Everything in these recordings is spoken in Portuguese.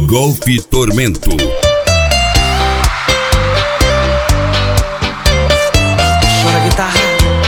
Golf Tormento. Chora guitarra.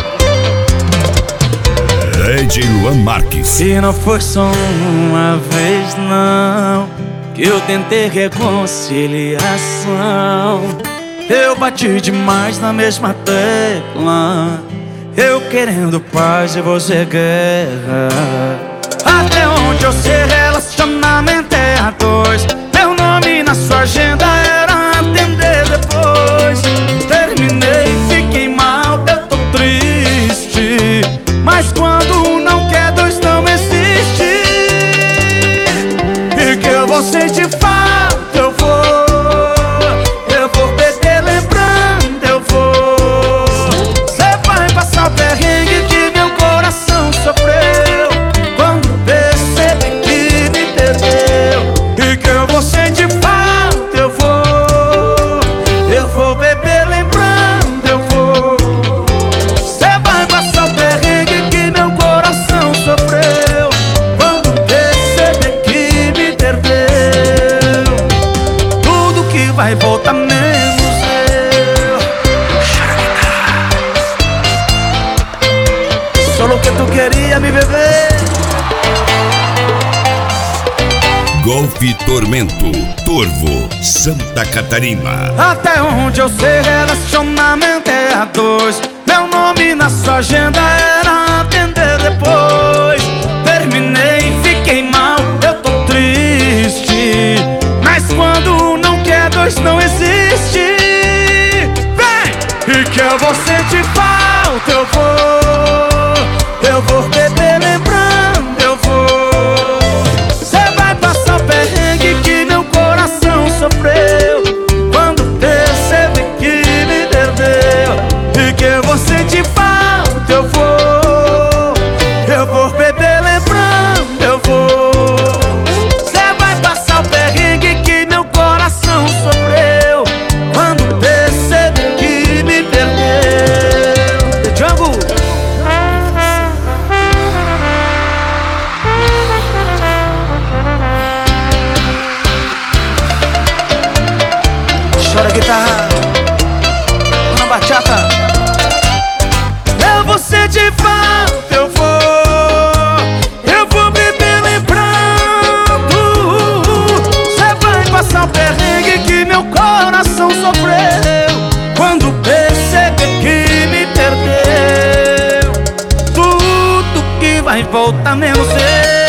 DJ Luan Marques. E não foi só uma vez não que eu tentei reconciliação. Eu bati demais na mesma tecla, eu querendo paz e você guerra. Até onde eu sei, relacionamento é a dois. Meu nome na sua agenda era atender depois. Terminei, fiquei mal, eu tô triste, mas quando não quer, dois não existe. E que eu vou sentir falta, eu vou beber lembrando, eu vou. Cê vai passar o perrengue que meu coração sofreu quando percebi que me perdeu. E que eu vou sentir falta, eu vou beber lembrando, eu vou. Cê vai passar o perrengue que meu coração sofreu quando percebi que me perdeu. Tudo que vai voltar menos eu. Chora guitarra. Só o que tu queria me beber. Golf Tormento, Torvo, Santa Catarina. Até onde eu sei, relacionamento é a dois. Meu nome na sua agenda era atender depois. Terminei, fiquei mal, eu tô triste, mas quando não quer, dois não existe. Vem! E que eu vou sentir falta, eu vou beber lembrando, eu vou. Cê vai passar o perrengue que meu coração sofreu quando percebi que me perdeu. E que eu vou sentir falta, eu vou beber lembrando, eu vou. Cê vai passar o perrengue que meu coração sofreu quando percebi que me perdeu. The Jungle. Chora guitarra. Na bachata. Eu vou sentir falta, eu vou beber lembrando. Cê vai passar o perrengue que meu coração sofreu quando percebi que me perdeu. Tudo que vai voltar menos eu.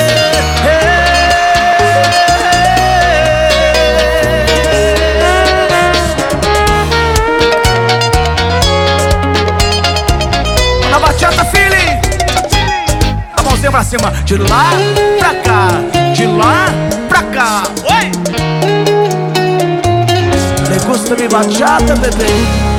Bachata feeling, a mãozinha pra cima, de lá pra cá, de lá pra cá. Oi! Me gusta mi bachata, bebê.